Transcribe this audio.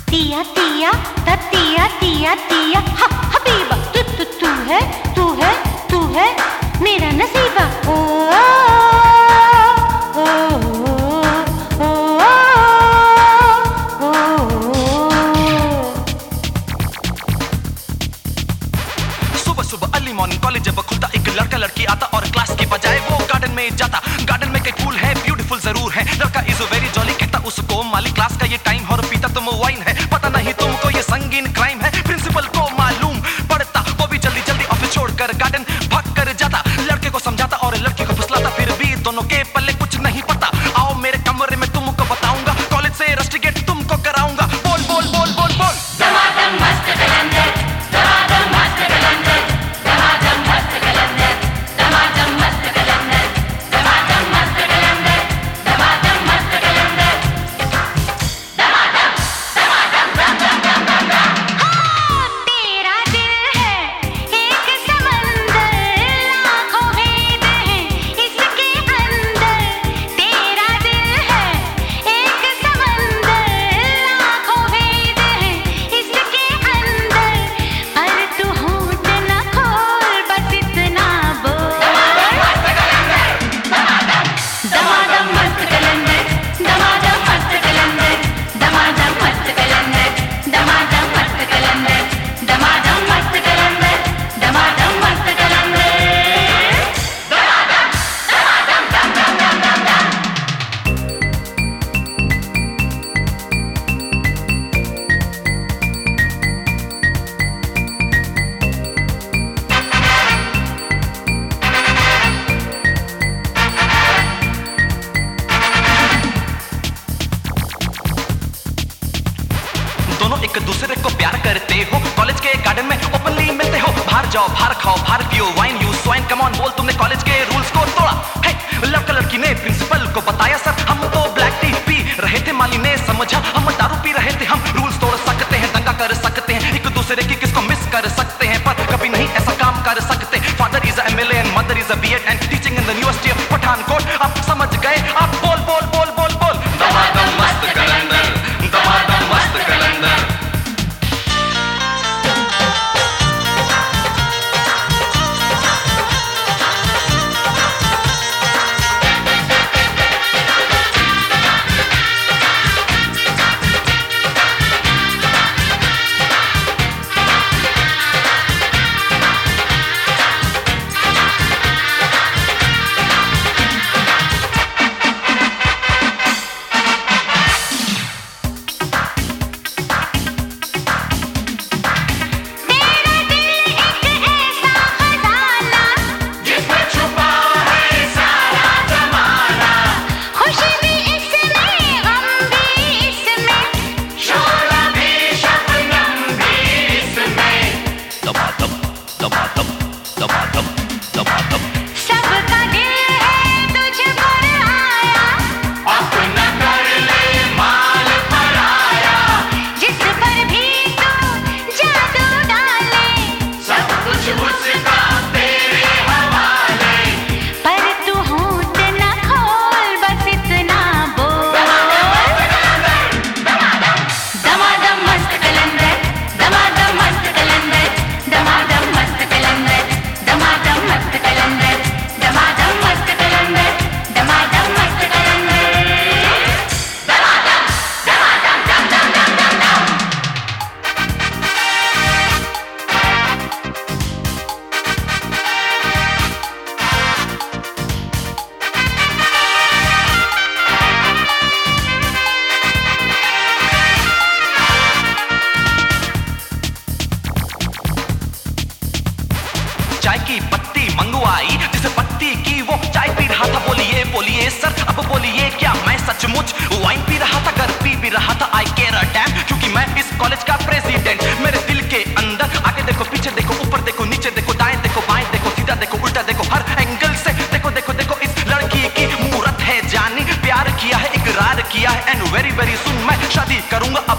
तिया तिया तिया तिया तिया हबीबा तू है तू है तू है मेरा नसीबा ओ ओ ओ ओ सुबह सुबह अर्ली मॉर्निंग कॉलेज जब खुलता एक लड़का लड़की आता और क्लास के बजाय वो गार्डन में जाता। गार्डन में कई फूल है ब्यूटीफुल जरूर है, लड़का इज वेरी जॉली कहता उसको माली क्लास का ये टाइम और पीता तुम वाइन है। पता नहीं तुमको ये संगीन क्राइम है, प्रिंसिपल को मालूम पड़ता वो भी जल्दी जल्दी ऑफिस छोड़कर गार्डन भाग कर जाता। लड़के को समझाता और लड़की को फुसलाता, फिर भी दोनों के पल्ले कुछ नहीं पता। आओ मेरे कमरे में तुमको बताऊंगा, कॉलेज से रस्टिकेट तुमको कराऊंगा। बोल बोल बोल बोल बोल दमादम मस्त कलंदर, दमादम मस्त कलंदर, दमादम मस्त कलंदर, दमादम मस्त कलंदर, दमादम मस्त कलंदर, दमादम मस्त कलंदर, दमादम दमादम दम दम दम दम। तेरा दिल है एक समंदर, लाखों भेद हैं इसके अंदर। तेरा दिल है एक समंदर, लाखों भेद हैं इसके अंदर। पर तू होठ न खोल, बस इतना बोल। दमादम मस्त कलंदर, दमादम मस्त कलंदर, दमादम मस्त कलंदर, दमादम मस्त कलंदर, दमादम मस्त कलंदर, दमादम मस्त कलंदर, दमादम दमादम दम दम दम दम। दोनों एक दूसरे को प्यार करते हो, कॉलेज के गार्डन में ओपनली मिलते हो। बाहर जाओ बाहर खाओ बाहर पियो wine you swine, come on बोल तुमने कॉलेज के रूल्स को तोड़ा है। लड़का लड़की ने प्रिंसिपल को बताया सर हम तो ब्लैक टी पी रहे थे, माली ने समझा हम दारू पी रहे थे। हम रूल्स तोड़ सकते हैं, दंगा कर सकते हैं, एक दूसरे की किसको मिस कर सकते हैं, पर कभी नहीं ऐसा काम कर सकते। Father is MLA and mother is BEd and teaching in the university of Pathankot. आप समझ गए, आप बोल बोल बोल बोल बोल दमादम मस्त कलंदर, दमादम मस्त कलंदर। तेरा दिल एक ऐसा खजाना, जिसमें छुपा है सारा ज़माना, खुशी भी इसमें गम भी इसमें। शोला भी शबनम भी इसमें। दमादम दमादम दमादम दमादम। सबका दिल है तुझ पर आया, अपना कर ले माल पराया, जिस पर भी तू जादू डाले। सब कुछ उसका तेरे हवाले। पर तू होठ न खोल, बस इतना बोल। दमादम मस्त कलंदर, दमादम मस्त कलंदर, दमादम मस्त कलंदर, दमादम मस्त कलंदर, दमादम मस्त कलंदर, दमादम मस्त कलंदर, दमादम दमादम दम दम दम दम। चाय की पत्ती मंगवाई, जिस पत्ती की वो चाय पी रहा था। बोलिए बोलिए सर अब बोलिए क्या मैं सचमुच वाइन पी रहा था, कर पी भी रहा था। आई केयर अ डैम, क्योंकि मैं इस कॉलेज का प्रेसिडेंट। मेरे दिल के अंदर आगे देखो पीछे देखो ऊपर देखो नीचे देखो दाएं देखो बाएं देखो सीधा देखो उल्टा देखो, हर एंगल से देखो देखो देखो। इस लड़की की मूरत है जानी, प्यार किया है इकरार किया है, एंड वेरी वेरी सुन मैं शादी करूंगा अब